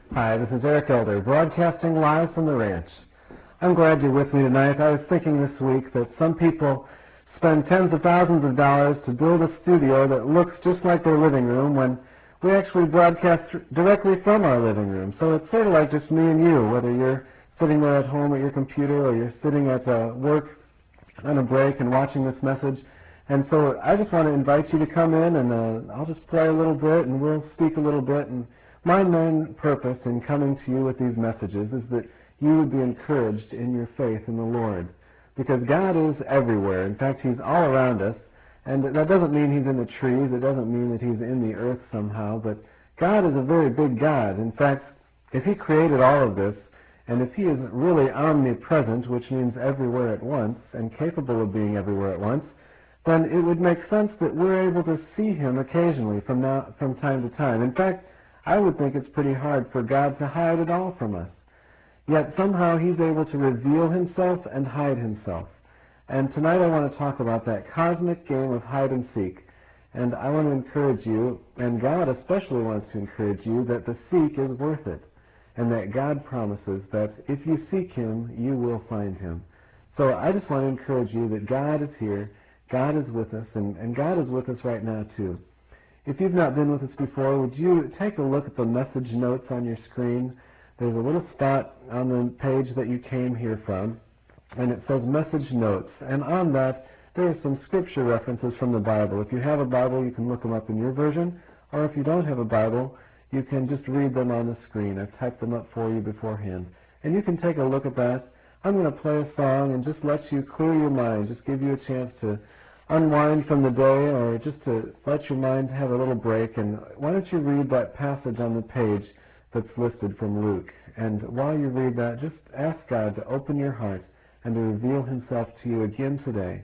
Hi, this is Eric Elder, broadcasting live from the ranch. I'm glad you're with me tonight. I was thinking this week that some people spend tens of thousands of dollars to build a studio that looks just like their living room when we actually broadcast directly from our living room. So it's sort of like just me and you, whether you're sitting there at home at your computer or you're sitting at work on a break and watching this message. And so I just want to invite you to come in, and I'll just play a little bit and we'll speak a little bit. And my main purpose in coming to you with these messages is that you would be encouraged in your faith in the Lord. Because God is everywhere. In fact, He's all around us. And that doesn't mean He's in the trees. It doesn't mean that He's in the earth somehow. But God is a very big God. In fact, if He created all of this, and if He is really omnipresent, which means everywhere at once, and capable of being everywhere at once, then it would make sense that we're able to see Him occasionally from time to time. In fact, I would think it's pretty hard for God to hide it all from us. Yet somehow He's able to reveal Himself and hide Himself. And tonight I want to talk about that cosmic game of hide and seek. And I want to encourage you, and God especially wants to encourage you, that the seek is worth it. And that God promises that if you seek Him, you will find Him. So I just want to encourage you that God is here, God is with us, and God is with us right now too. If you've not been with us before, would you take a look at the message notes on your screen? There's a little spot on the page that you came here from, and it says message notes. And on that, there are some scripture references from the Bible. If you have a Bible, you can look them up in your version, or if you don't have a Bible, you can just read them on the screen. I've typed them up for you beforehand. And you can take a look at that. I'm going to play a song and just let you clear your mind, just give you a chance to unwind from the day, or just to let your mind have a little break. And why don't you read that passage on the page that's listed from Luke? And while you read that, just ask God to open your heart and to reveal Himself to you again today.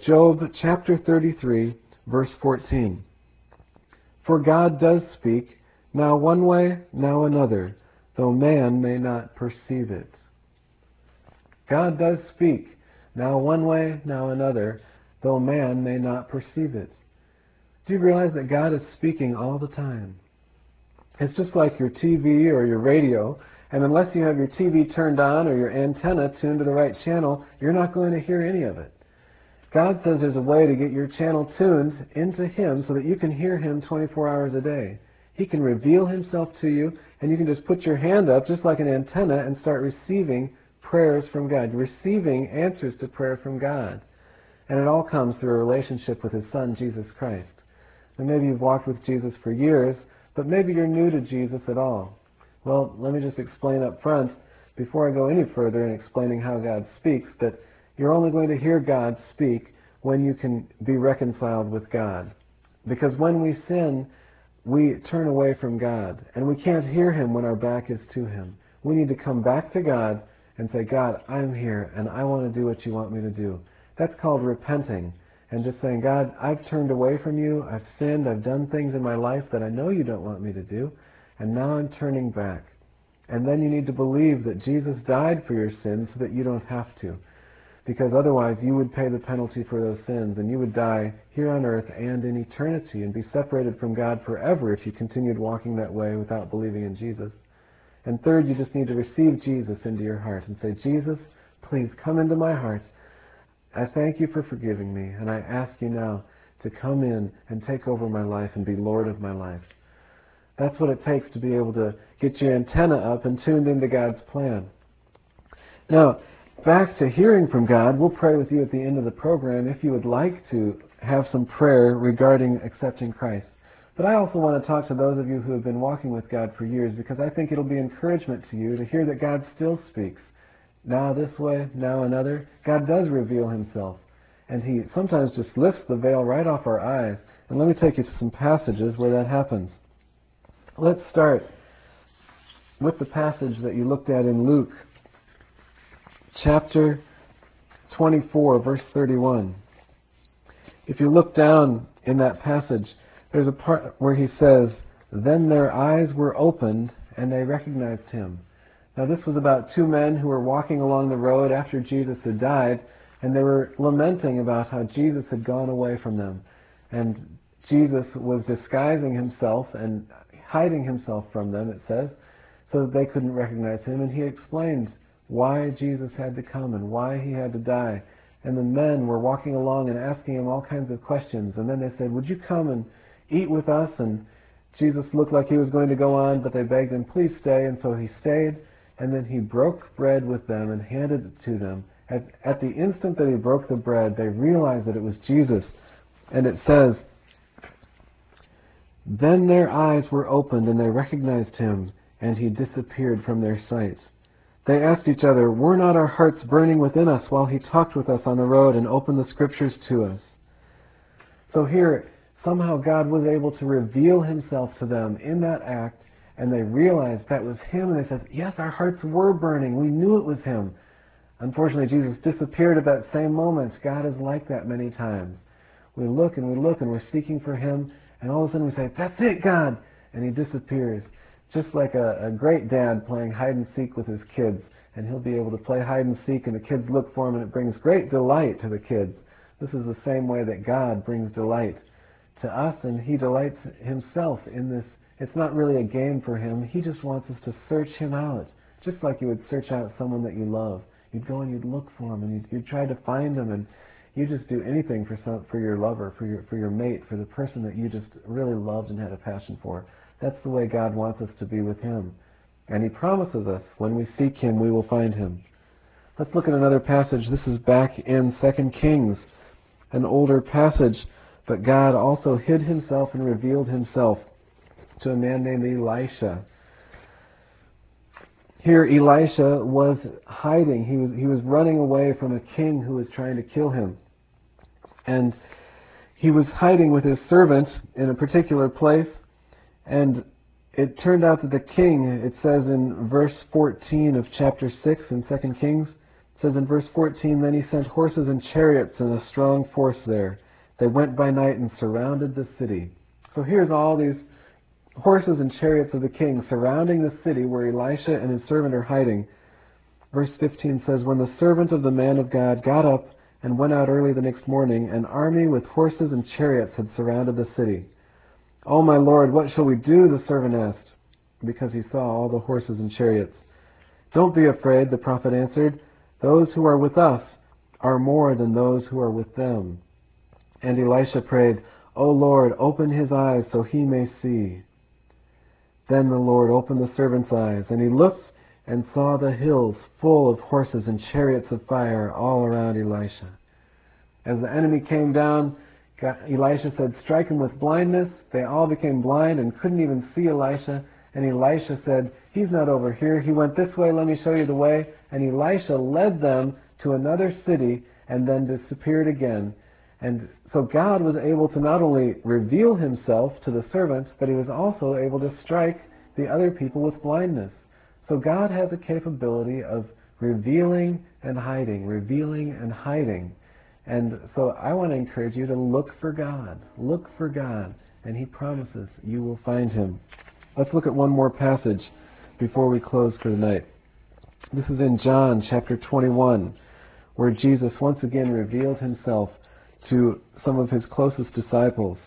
Job chapter 33, verse 14. For God does speak, now one way, now another, though man may not perceive it. God does speak, now one way, now another, though man may not perceive it. Do you realize that God is speaking all the time? It's just like your TV or your radio, and unless you have your TV turned on or your antenna tuned to the right channel, you're not going to hear any of it. God says there's a way to get your channel tuned into Him so that you can hear Him 24 hours a day. He can reveal Himself to you, and you can just put your hand up just like an antenna and start receiving prayers from God, receiving answers to prayer from God. And it all comes through a relationship with His Son, Jesus Christ. And maybe you've walked with Jesus for years, but maybe you're new to Jesus at all. Well, let me just explain up front, before I go any further in explaining how God speaks, that you're only going to hear God speak when you can be reconciled with God. Because when we sin, we turn away from God, and we can't hear Him when our back is to Him. We need to come back to God and say, God, I'm here, and I want to do what you want me to do. That's called repenting, and just saying, God, I've turned away from you, I've sinned, I've done things in my life that I know you don't want me to do, and now I'm turning back. And then you need to believe that Jesus died for your sins so that you don't have to. Because otherwise you would pay the penalty for those sins, and you would die here on earth and in eternity and be separated from God forever if you continued walking that way without believing in Jesus. And third, you just need to receive Jesus into your heart and say, Jesus, please come into my heart. I thank you for forgiving me, and I ask you now to come in and take over my life and be Lord of my life. That's what it takes to be able to get your antenna up and tuned into God's plan. Now, back to hearing from God, we'll pray with you at the end of the program if you would like to have some prayer regarding accepting Christ. But I also want to talk to those of you who have been walking with God for years, because I think it'll be encouragement to you to hear that God still speaks. Now this way, now another. God does reveal Himself, and He sometimes just lifts the veil right off our eyes. And let me take you to some passages where that happens. Let's start with the passage that you looked at in Luke chapter 24, verse 31. If you look down in that passage, there's a part where He says, "Then their eyes were opened, and they recognized Him." Now this was about two men who were walking along the road after Jesus had died, and they were lamenting about how Jesus had gone away from them. And Jesus was disguising Himself and hiding Himself from them, it says, so that they couldn't recognize Him. And He explained why Jesus had to come and why He had to die. And the men were walking along and asking Him all kinds of questions. And then they said, "Would you come and eat with us?" And Jesus looked like He was going to go on, but they begged Him, "Please stay." And so He stayed. And then He broke bread with them and handed it to them. At the instant that He broke the bread, they realized that it was Jesus. And it says, "Then their eyes were opened and they recognized Him, and He disappeared from their sight. They asked each other, 'Were not our hearts burning within us while He talked with us on the road and opened the Scriptures to us?'" So here, somehow God was able to reveal Himself to them in that act, and they realized that was Him, and they said, "Yes, our hearts were burning. We knew it was Him." Unfortunately, Jesus disappeared at that same moment. God is like that many times. We look and we're seeking for Him, and all of a sudden we say, "That's it, God!" And He disappears. Just like a great dad playing hide and seek with his kids, and he'll be able to play hide and seek, and the kids look for him, and it brings great delight to the kids. This is the same way that God brings delight to us, and He delights Himself in this. It's not really a game for Him. He just wants us to search Him out, just like you would search out someone that you love. You'd go and you'd look for Him, and you'd try to find Him, and you just do anything for your lover, for your mate, for the person that you just really loved and had a passion for. That's the way God wants us to be with Him. And He promises us, when we seek Him, we will find Him. Let's look at another passage. This is back in 2 Kings, an older passage. But God also hid Himself and revealed Himself to a man named Elisha. Here Elisha was hiding. He was running away from a king who was trying to kill him. And he was hiding with his servant in a particular place. And it turned out that the king, it says in verse 14 of chapter 6 in 2 Kings, it says in verse 14, then he sent horses and chariots and a strong force there. They went by night and surrounded the city. So here's all these horses and chariots of the king surrounding the city where Elisha and his servant are hiding. Verse 15 says, when the servant of the man of God got up and went out early the next morning, an army with horses and chariots had surrounded the city. "Oh, my lord, what shall we do?" the servant asked, because he saw all the horses and chariots. "Don't be afraid," the prophet answered. "Those who are with us are more than those who are with them." And Elisha prayed, "O Lord, open his eyes so he may see." Then the Lord opened the servant's eyes, and he looked and saw the hills full of horses and chariots of fire all around Elisha. As the enemy came down, Elisha said, "Strike him with blindness." They all became blind and couldn't even see Elisha. And Elisha said, "He's not over here. He went this way. Let me show you the way." And Elisha led them to another city and then disappeared again. And so God was able to not only reveal himself to the servant, but he was also able to strike the other people with blindness. So God has a capability of revealing and hiding, revealing and hiding. And so I want to encourage you to look for God. Look for God, and he promises you will find him. Let's look at one more passage before we close for the night. This is in John chapter 21, where Jesus once again revealed himself to some of his closest disciples.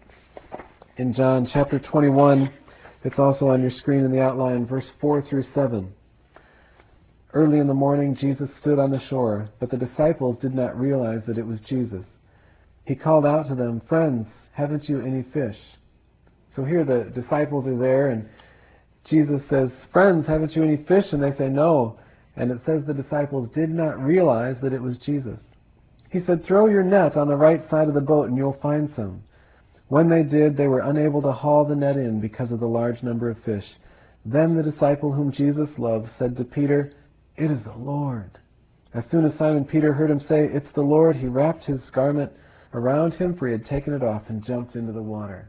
In John chapter 21, it's also on your screen in the outline, verse 4 through 7. Early in the morning, Jesus stood on the shore, but the disciples did not realize that it was Jesus. He called out to them, "Friends, haven't you any fish?" So here the disciples are there, and Jesus says, "Friends, haven't you any fish?" And they say, "No." And it says the disciples did not realize that it was Jesus. He said, "Throw your net on the right side of the boat and you'll find some." When they did, they were unable to haul the net in because of the large number of fish. Then the disciple whom Jesus loved said to Peter, "It is the Lord." As soon as Simon Peter heard him say, "It's the Lord," he wrapped his garment around him, for he had taken it off, and jumped into the water.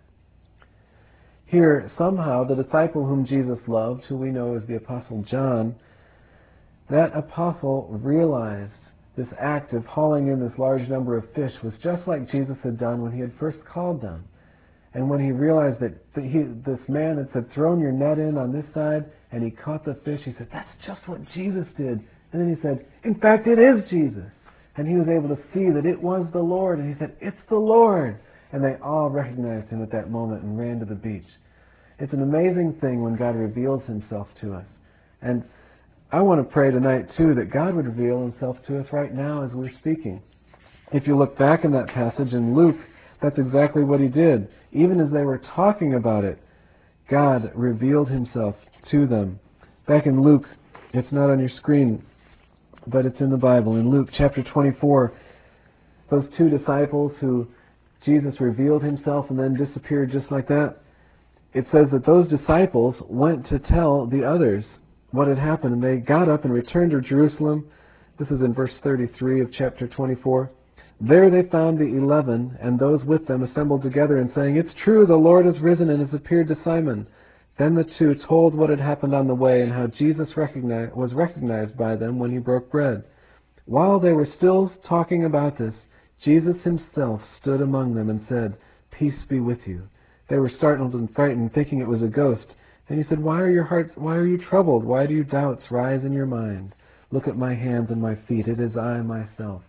Here, somehow, the disciple whom Jesus loved, who we know as the Apostle John, that apostle realized this act of hauling in this large number of fish was just like Jesus had done when he had first called them. And when he realized that this man had said, "Thrown your net in on this side," and he caught the fish, he said, "That's just what Jesus did." And then he said, "In fact, it is Jesus." And he was able to see that it was the Lord, and he said, "It's the Lord." And they all recognized him at that moment and ran to the beach. It's an amazing thing when God reveals himself to us. And I want to pray tonight, too, that God would reveal himself to us right now as we're speaking. If you look back in that passage in Luke, that's exactly what he did. Even as they were talking about it, God revealed himself to them. Back in Luke, it's not on your screen, but it's in the Bible. In Luke chapter 24, those two disciples who Jesus revealed himself and then disappeared just like that, it says that those disciples went to tell the others what had happened, and they got up and returned to Jerusalem. This is in verse 33 of chapter 24. There they found the 11 and those with them assembled together and saying, "It's true, the Lord has risen and has appeared to Simon." Then the two told what had happened on the way and how Jesus was recognized by them when he broke bread. While they were still talking about this, Jesus himself stood among them and said, "Peace be with you." They were startled and frightened, thinking it was a ghost. And he said, why are you troubled? Why do doubts rise in your mind? Look at my hands and my feet. It is I myself.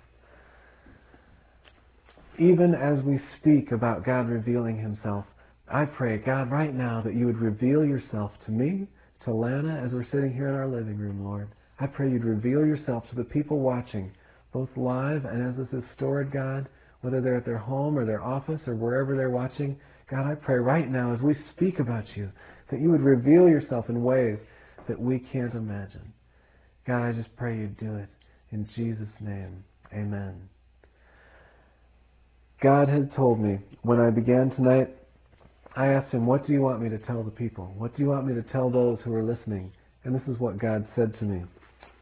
Even as we speak about God revealing himself, I pray, God, right now that you would reveal yourself to me, to Lana, as we're sitting here in our living room, Lord. I pray you'd reveal yourself to the people watching, both live and as this is stored, God, whether they're at their home or their office or wherever they're watching. God, I pray right now as we speak about you, that you would reveal yourself in ways that we can't imagine. God, I just pray you'd do it. In Jesus' name, amen. God had told me when I began tonight, I asked him, what do you want me to tell the people? What do you want me to tell those who are listening? And this is what God said to me.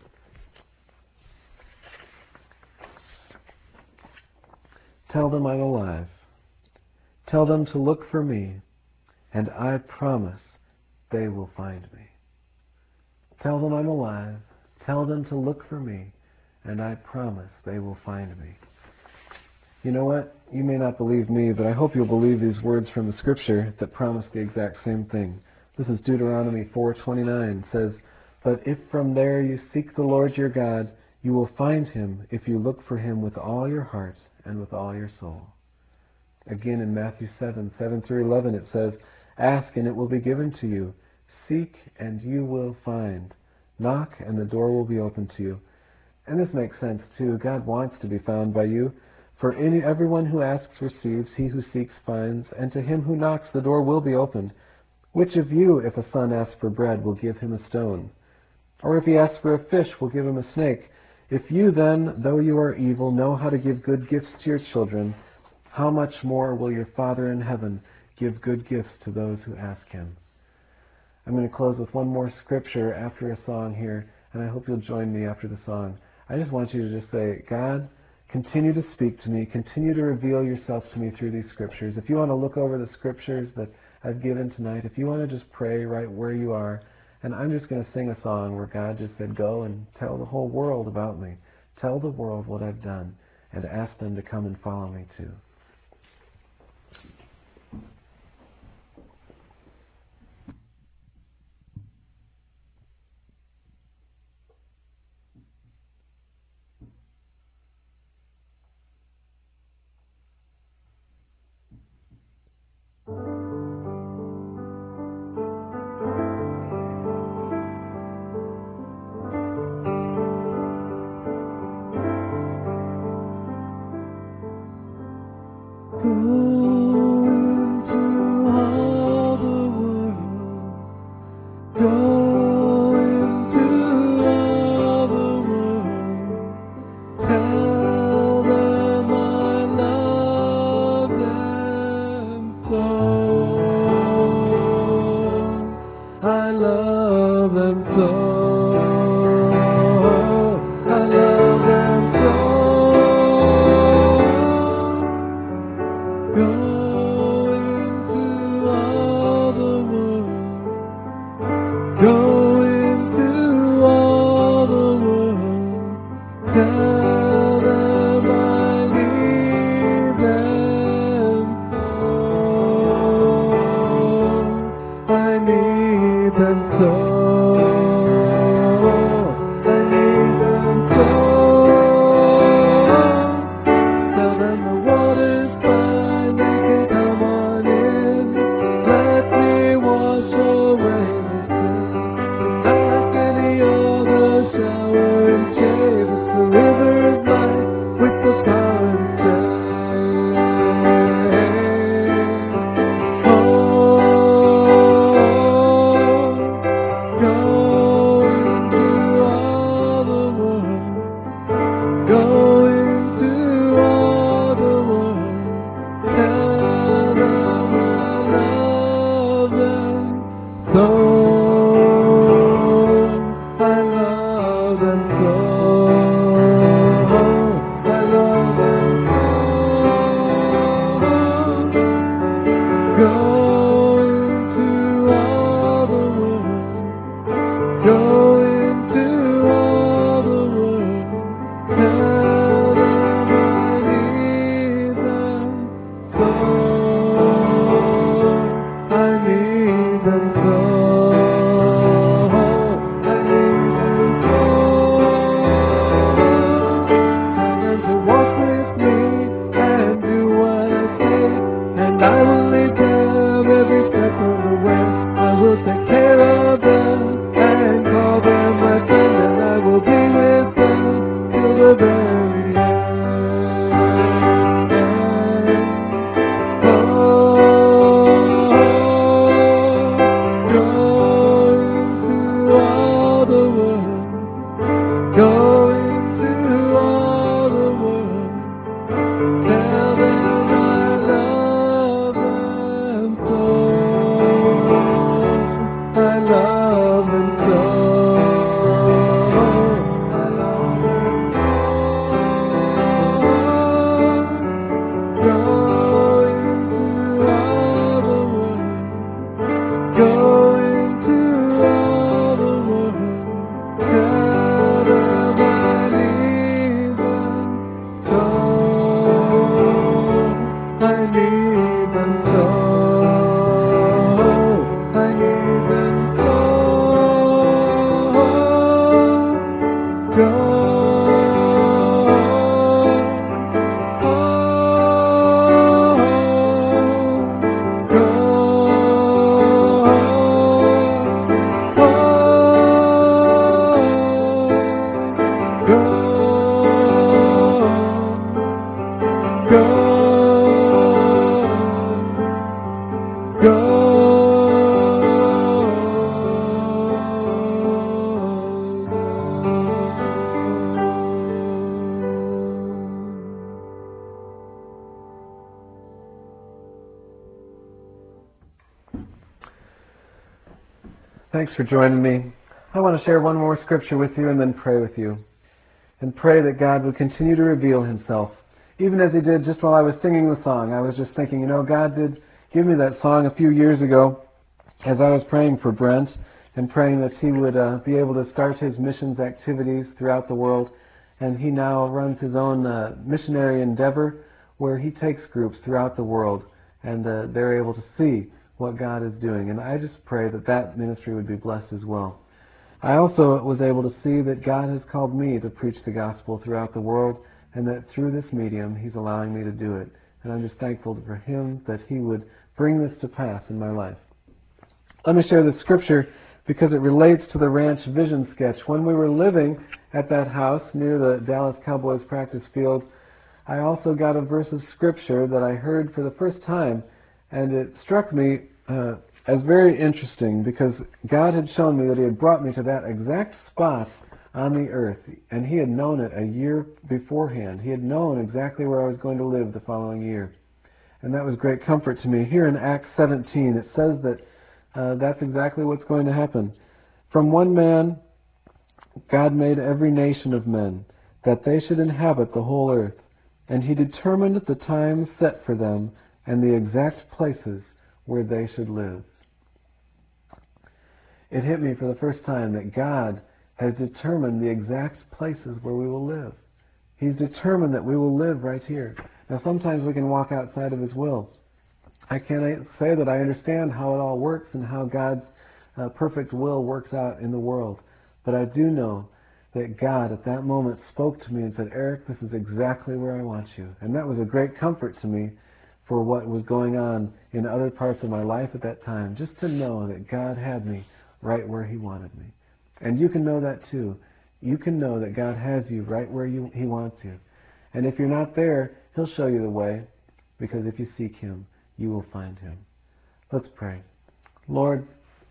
Tell them I'm alive. Tell them to look for me, and I promise they will find me. Tell them I'm alive. Tell them to look for me, and I promise they will find me. You know what? You may not believe me, but I hope you'll believe these words from the scripture that promise the exact same thing. This is Deuteronomy 4:29. It says, "But if from there you seek the Lord your God, you will find him if you look for him with all your heart and with all your soul." Again in Matthew 7:7-11 it says, "Ask and it will be given to you. Seek and you will find. Knock and the door will be opened to you." And this makes sense too. God wants to be found by you. For everyone who asks receives, he who seeks finds, and to him who knocks the door will be opened. Which of you, if a son asks for bread, will give him a stone? Or if he asks for a fish, will give him a snake? If you then, though you are evil, know how to give good gifts to your children, how much more will your Father in heaven give good gifts to those who ask him? I'm going to close with one more scripture after a song here, and I hope you'll join me after the song. I just want you to just say, God, continue to speak to me, continue to reveal yourself to me through these scriptures. If you want to look over the scriptures that I've given tonight, if you want to just pray right where you are, and I'm just going to sing a song where God just said, go and tell the whole world about me. Tell the world what I've done, and ask them to come and follow me too. Thanks for joining me. I want to share one more scripture with you and then pray with you. And pray that God would continue to reveal himself. Even as he did just while I was singing the song, I was just thinking, God did give me that song a few years ago as I was praying for Brent and praying that he would be able to start his missions activities throughout the world. And he now runs his own missionary endeavor where he takes groups throughout the world and they're able to see what God is doing. And I just pray that that ministry would be blessed as well. I also was able to see that God has called me to preach the gospel throughout the world and that through this medium he's allowing me to do it. And I'm just thankful for him that he would bring this to pass in my life. Let me share this scripture because it relates to the ranch vision sketch. When we were living at that house near the Dallas Cowboys practice field, I also got a verse of scripture that I heard for the first time, and it struck me as very interesting because God had shown me that he had brought me to that exact spot on the earth, and he had known it a year beforehand. He had known exactly where I was going to live the following year. And that was great comfort to me. Here in Acts 17, it says that that's exactly what's going to happen. From one man, God made every nation of men, that they should inhabit the whole earth. And he determined the time set for them and the exact places where they should live. It hit me for the first time that God has determined the exact places where we will live. He's determined that we will live right here. Now sometimes we can walk outside of his will. I can't say that I understand how it all works and how God's perfect will works out in the world. But I do know that God at that moment spoke to me and said, Eric, this is exactly where I want you. And that was a great comfort to me for what was going on in other parts of my life at that time, just to know that God had me right where he wanted me. And you can know that too. You can know that God has you right where he wants you. And if you're not there, he'll show you the way, because if you seek him, you will find him. Let's pray. Lord,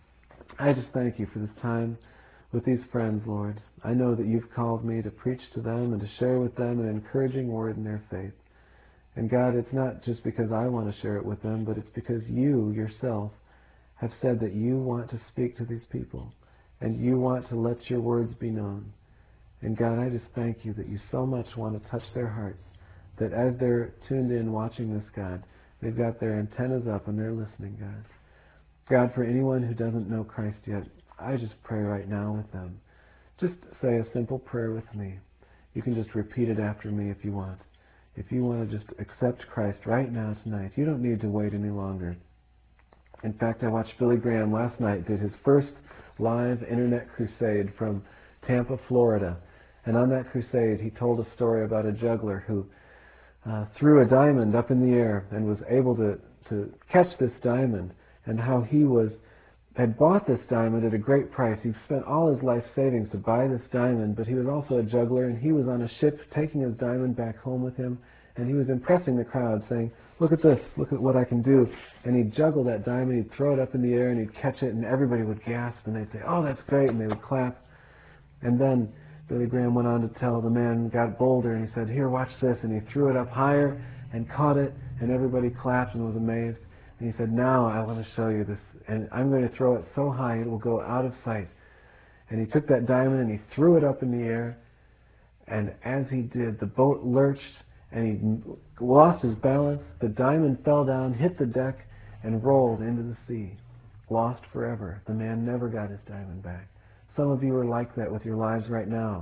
I just thank you for this time with these friends, Lord. I know that you've called me to preach to them and to share with them an encouraging word in their faith. And God, it's not just because I want to share it with them, but it's because you yourself have said that you want to speak to these people and you want to let your words be known. And God, I just thank you that you so much want to touch their hearts, that as they're tuned in watching this, God, they've got their antennas up and they're listening, God. God, for anyone who doesn't know Christ yet, I just pray right now with them. Just say a simple prayer with me. You can just repeat it after me if you want. If you want to just accept Christ right now, tonight, you don't need to wait any longer. In fact, I watched Billy Graham last night did his first live internet crusade from Tampa, Florida. And on that crusade, he told a story about a juggler who threw a diamond up in the air and was able to catch this diamond, and how he had bought this diamond at a great price. He spent all his life savings to buy this diamond, but he was also a juggler, and he was on a ship taking his diamond back home with him, and he was impressing the crowd, saying, look at this, look at what I can do. And he'd juggle that diamond, he'd throw it up in the air, and he'd catch it, and everybody would gasp, and they'd say, oh, that's great, and they would clap. And then Billy Graham went on to tell the man got bolder, and he said, here, watch this, and he threw it up higher and caught it, and everybody clapped and was amazed. And he said, now I want to show you this, and I'm going to throw it so high it will go out of sight. And he took that diamond and he threw it up in the air, and as he did, the boat lurched, and he lost his balance. The diamond fell down, hit the deck, and rolled into the sea. Lost forever. The man never got his diamond back. Some of you are like that with your lives right now.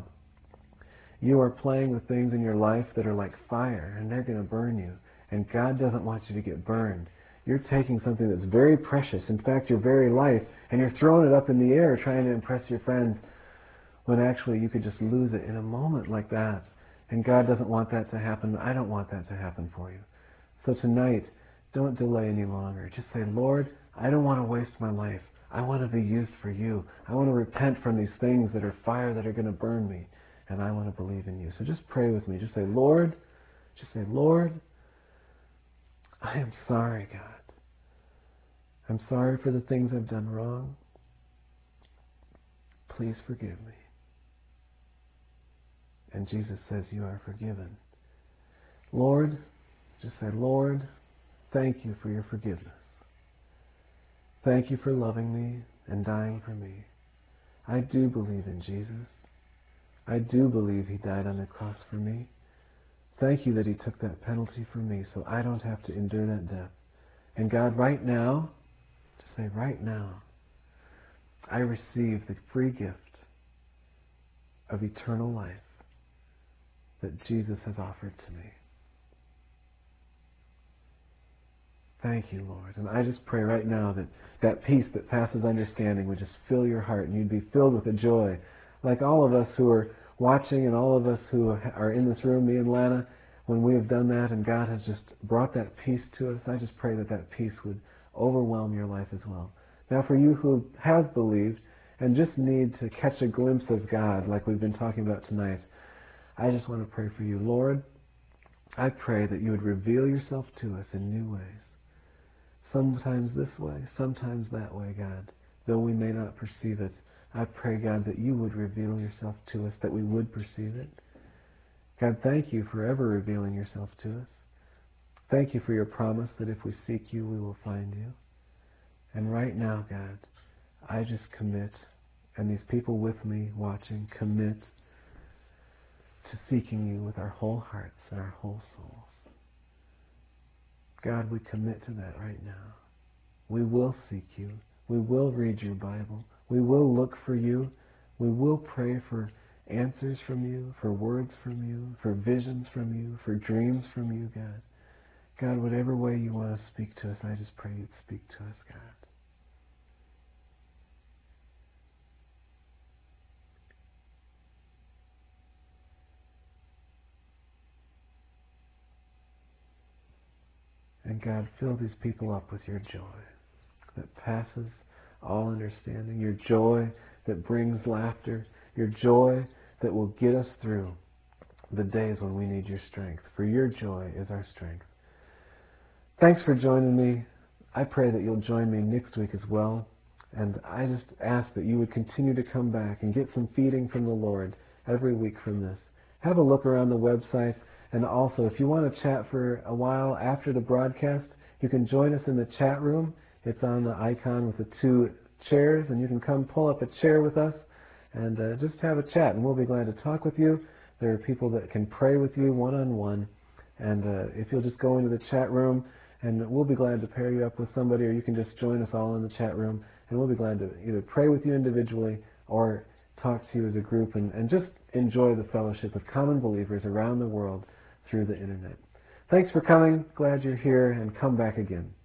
You are playing with things in your life that are like fire, and they're going to burn you. And God doesn't want you to get burned. You're taking something that's very precious, in fact, your very life, and you're throwing it up in the air trying to impress your friends, when actually you could just lose it in a moment like that. And God doesn't want that to happen. I don't want that to happen for you. So tonight, don't delay any longer. Just say, Lord, I don't want to waste my life. I want to be used for you. I want to repent from these things that are fire that are going to burn me. And I want to believe in you. So just pray with me. Just say, Lord, I am sorry, God. I'm sorry for the things I've done wrong. Please forgive me. And Jesus says, you are forgiven. Lord, just say, Lord, thank you for your forgiveness. Thank you for loving me. and dying for me. I do believe in Jesus. I do believe he died on the cross for me. Thank you that he took that penalty for me so I don't have to endure that death. And God, right now, just say right now, I receive the free gift of eternal life that Jesus has offered to me. Thank you, Lord. And I just pray right now that that peace that passes understanding would just fill your heart and you'd be filled with a joy. Like all of us who are watching and all of us who are in this room, me and Lana, when we have done that and God has just brought that peace to us, I just pray that that peace would overwhelm your life as well. Now for you who have believed and just need to catch a glimpse of God like we've been talking about tonight, I just want to pray for you. Lord, I pray that you would reveal yourself to us in new ways. Sometimes this way, sometimes that way, God. Though we may not perceive it, I pray, God, that you would reveal yourself to us, that we would perceive it. God, thank you for ever revealing yourself to us. Thank you for your promise that if we seek you, we will find you. And right now, God, I just commit, and these people with me watching commit to seeking you with our whole hearts and our whole souls. God, we commit to that right now. We will seek you. We will read your Bible. We will look for you. We will pray for answers from you, for words from you, for visions from you, for dreams from you, God. God, whatever way you want to speak to us, I just pray you'd speak to us, God. And God, fill these people up with your joy that passes all understanding, your joy that brings laughter, your joy that will get us through the days when we need your strength. For your joy is our strength. Thanks for joining me. I pray that you'll join me next week as well. And I just ask that you would continue to come back and get some feeding from the Lord every week from this. Have a look around the website. And also, if you want to chat for a while after the broadcast, you can join us in the chat room. It's on the icon with the two chairs, and you can come pull up a chair with us and just have a chat, and we'll be glad to talk with you. There are people that can pray with you one-on-one, and if you'll just go into the chat room, and we'll be glad to pair you up with somebody, or you can just join us all in the chat room, and we'll be glad to either pray with you individually or talk to you as a group and just enjoy the fellowship with common believers around the world through the internet. Thanks for coming. Glad you're here, and come back again.